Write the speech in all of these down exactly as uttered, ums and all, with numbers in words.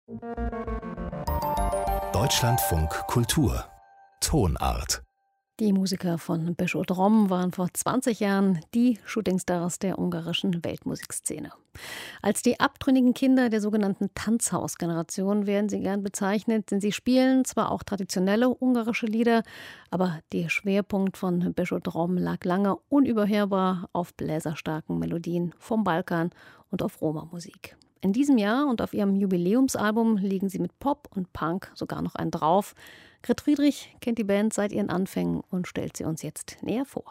Deutschlandfunk Kultur Tonart. Die Musiker von Beschodrom waren vor zwanzig Jahren die Shootingstars der ungarischen Weltmusikszene. Als die abtrünnigen Kinder der sogenannten Tanzhaus-Generation werden sie gern bezeichnet, denn sie spielen zwar auch traditionelle ungarische Lieder, aber der Schwerpunkt von Beschodrom lag lange unüberhörbar auf bläserstarken Melodien vom Balkan und auf Roma-Musik. In diesem Jahr und auf ihrem Jubiläumsalbum legen sie mit Pop und Punk sogar noch einen drauf. Grit Friedrich kennt die Band seit ihren Anfängen und stellt sie uns jetzt näher vor.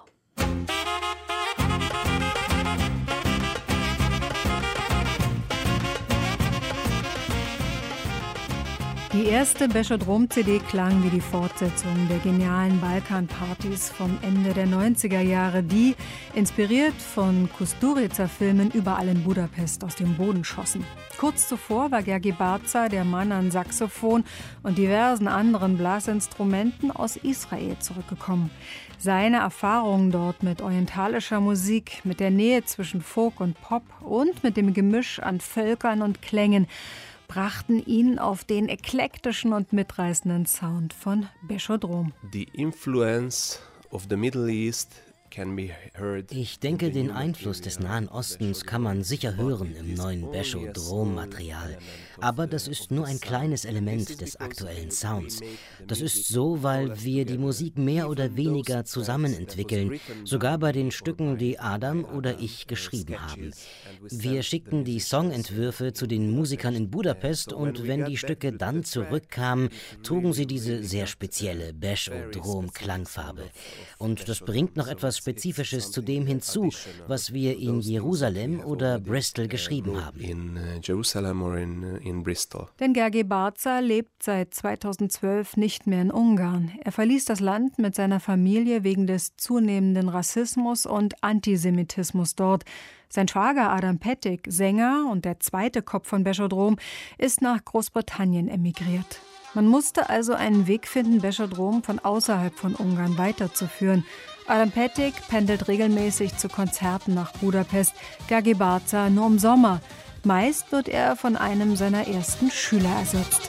Die erste Beschodrom-C D klang wie die Fortsetzung der genialen Balkan-Partys vom Ende der neunziger Jahre, die, inspiriert von Kusturica-Filmen, überall in Budapest aus dem Boden schossen. Kurz zuvor war Gergi Barca, der Mann an Saxophon und diversen anderen Blasinstrumenten, aus Israel zurückgekommen. Seine Erfahrungen dort mit orientalischer Musik, mit der Nähe zwischen Folk und Pop und mit dem Gemisch an Völkern und Klängen brachten ihn auf den eklektischen und mitreißenden Sound von Beschodrom. The influence of the Middle East. Ich denke, den Einfluss des Nahen Ostens kann man sicher hören im neuen Beschodrom-Material. Aber das ist nur ein kleines Element des aktuellen Sounds. Das ist so, weil wir die Musik mehr oder weniger zusammen entwickeln, sogar bei den Stücken, die Adam oder ich geschrieben haben. Wir schickten die Songentwürfe zu den Musikern in Budapest und wenn die Stücke dann zurückkamen, trugen sie diese sehr spezielle Beschodrom-Klangfarbe. Und das bringt noch etwas Spezifisches zu dem hinzu, was wir in Jerusalem oder Bristol geschrieben haben. In Jerusalem oder in, in Bristol. Denn Gergi Barca lebt seit zweitausendzwölf nicht mehr in Ungarn. Er verließ das Land mit seiner Familie wegen des zunehmenden Rassismus und Antisemitismus dort. Sein Schwager Adam Pettig, Sänger und der zweite Kopf von Beschodrom, ist nach Großbritannien emigriert. Man musste also einen Weg finden, Beschodrom von außerhalb von Ungarn weiterzuführen. Adam Pettig pendelt regelmäßig zu Konzerten nach Budapest, Gergi Barca nur im Sommer. Meist wird er von einem seiner ersten Schüler ersetzt.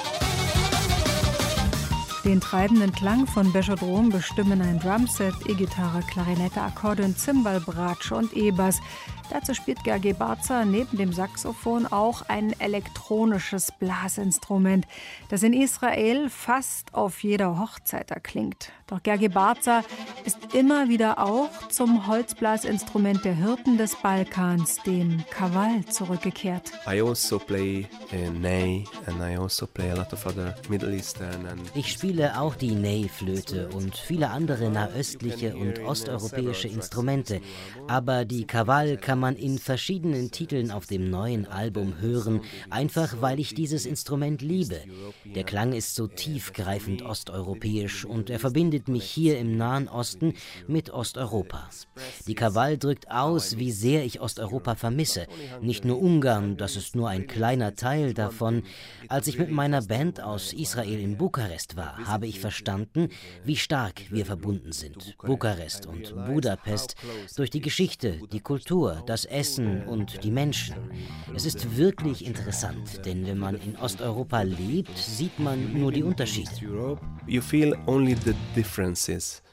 Den treibenden Klang von Beschodrom bestimmen ein Drumset, E-Gitarre, Klarinette, Akkordeon, Zimbal, Bratsche und E-Bass. Dazu spielt Gergi Barca neben dem Saxophon auch ein elektronisches Blasinstrument, das in Israel fast auf jeder Hochzeit erklingt. Doch Gergi Barca ist immer wieder auch zum Holzblasinstrument der Hirten des Balkans, dem Kawal, zurückgekehrt. I also play uh, ney and I also play a lot of other Middle Eastern and Ich spiele auch die Ney-Flöte und viele andere nahöstliche und osteuropäische Instrumente, aber die Kawal kann man in verschiedenen Titeln auf dem neuen Album hören, einfach weil ich dieses Instrument liebe. Der Klang ist so tiefgreifend osteuropäisch und er verbindet mich hier im Nahen Osten mit Osteuropa. Die Kawal drückt aus, wie sehr ich Osteuropa vermisse. Nicht nur Ungarn, das ist nur ein kleiner Teil davon. Als ich mit meiner Band aus Israel in Bukarest war, habe ich verstanden, wie stark wir verbunden sind. Bukarest und Budapest durch die Geschichte, die Kultur, das Essen und die Menschen. Es ist wirklich interessant, denn wenn man in Osteuropa lebt, sieht man nur die Unterschiede. You feel only the differences.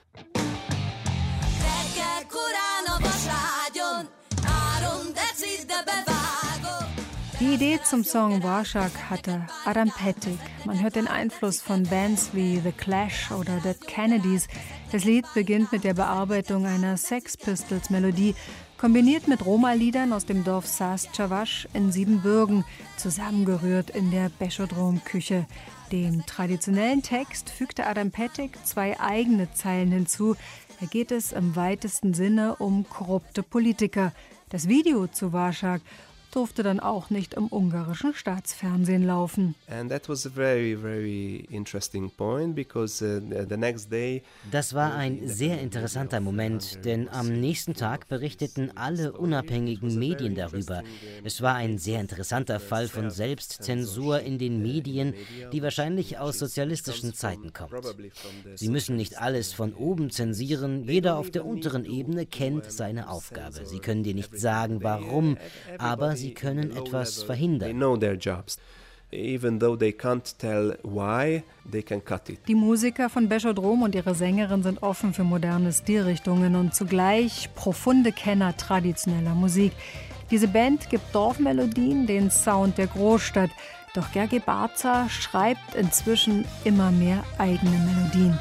Die Idee zum Song Warschak hatte Adam Pettig. Man hört den Einfluss von Bands wie The Clash oder Dead Kennedys. Das Lied beginnt mit der Bearbeitung einer Sex Pistols-Melodie, kombiniert mit Roma-Liedern aus dem Dorf Sas-Chavash in Siebenbürgen, zusammengerührt in der Beschodrom-Küche. Dem traditionellen Text fügte Adam Pettig zwei eigene Zeilen hinzu. Da geht es im weitesten Sinne um korrupte Politiker. Das Video zu Warschak durfte dann auch nicht im ungarischen Staatsfernsehen laufen. And that was a very, very interesting point because uh, the next day. Das war ein sehr interessanter Moment, denn am nächsten Tag berichteten alle unabhängigen Medien darüber. Es war ein sehr interessanter Fall von Selbstzensur in den Medien, die wahrscheinlich aus sozialistischen Zeiten kommt. Sie müssen nicht alles von oben zensieren, jeder auf der unteren Ebene kennt seine Aufgabe. Sie können dir nicht sagen, warum, aber sie können etwas verhindern. Even though they can't tell why, they can cut it. Die Musiker von Beschodrom und ihre Sängerin sind offen für moderne Stilrichtungen und zugleich profunde Kenner traditioneller Musik. Diese Band gibt Dorfmelodien den Sound der Großstadt. Doch Gergi Barza schreibt inzwischen immer mehr eigene Melodien.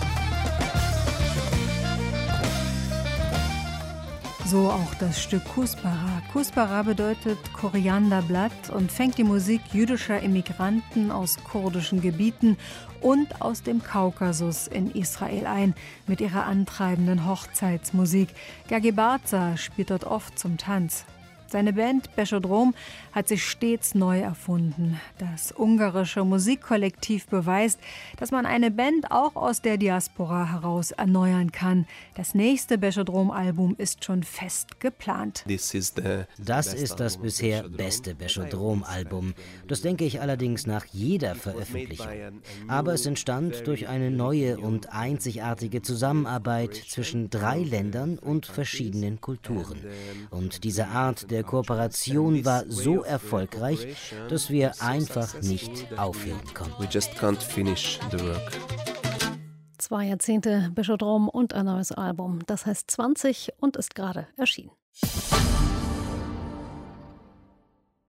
So auch das Stück Kuspara. Kuspara bedeutet Korianderblatt und fängt die Musik jüdischer Immigranten aus kurdischen Gebieten und aus dem Kaukasus in Israel ein, mit ihrer antreibenden Hochzeitsmusik. Gergi Barza spielt dort oft zum Tanz. Seine Band Beschodrom hat sich stets neu erfunden. Das ungarische Musikkollektiv beweist, dass man eine Band auch aus der Diaspora heraus erneuern kann. Das nächste Beschodrom-Album ist schon fest geplant. This is the Das ist das bisher beste Beschodrom-Album. Das denke ich allerdings nach jeder Veröffentlichung. Aber es entstand durch eine neue und einzigartige Zusammenarbeit zwischen drei Ländern und verschiedenen Kulturen. Und diese Art der Kooperation war so erfolgreich, dass wir einfach nicht aufhören konnten. We just can't finish the work. Zwei Jahrzehnte Beschodrom und ein neues Album. Das heißt zwanzig und ist gerade erschienen.